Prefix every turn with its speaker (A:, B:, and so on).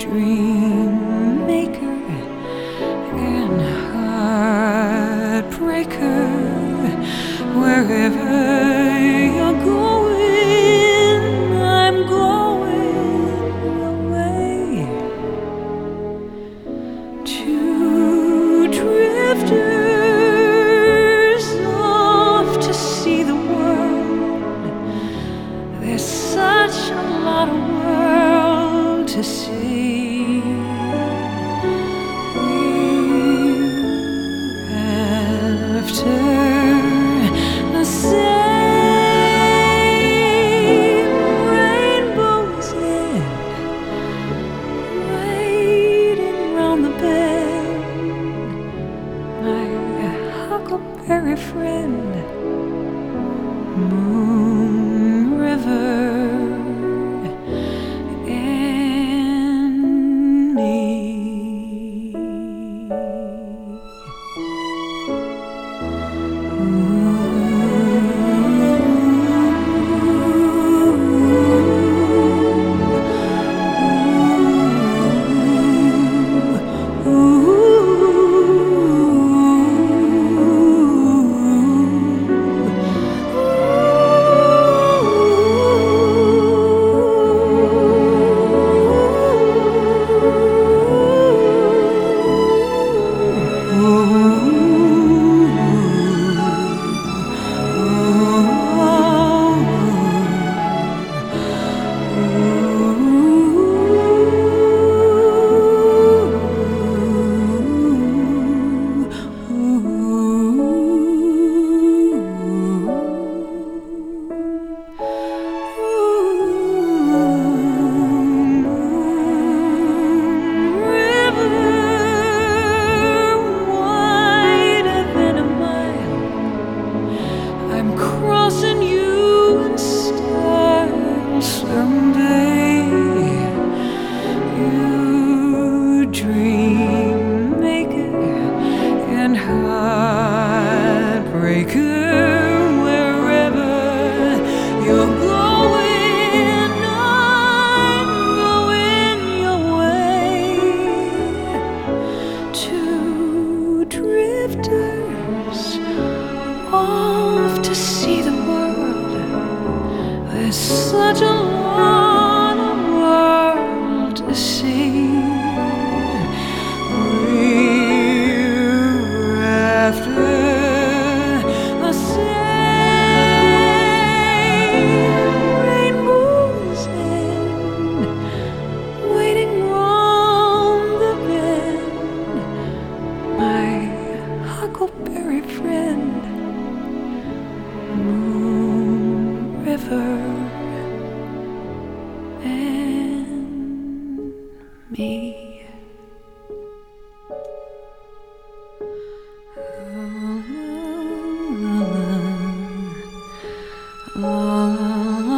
A: dream maker and heartbreaker. Wherever you're going, I'm going away. Two drifters off to see the world. There's such a lot of world to see. We're after the same rainbows in, waiting round the bend. My huckleberry friend, Moon River, and me. Crossing you in style someday. You dream maker and heartbreaker. Wherever you're going, I'm going your way. Two drifters off to see the world. There's such a lot of world to see. We're after the same rainbows in, waiting round the bend. My huckleberry friend, Moon River, and me. La, la, la, la.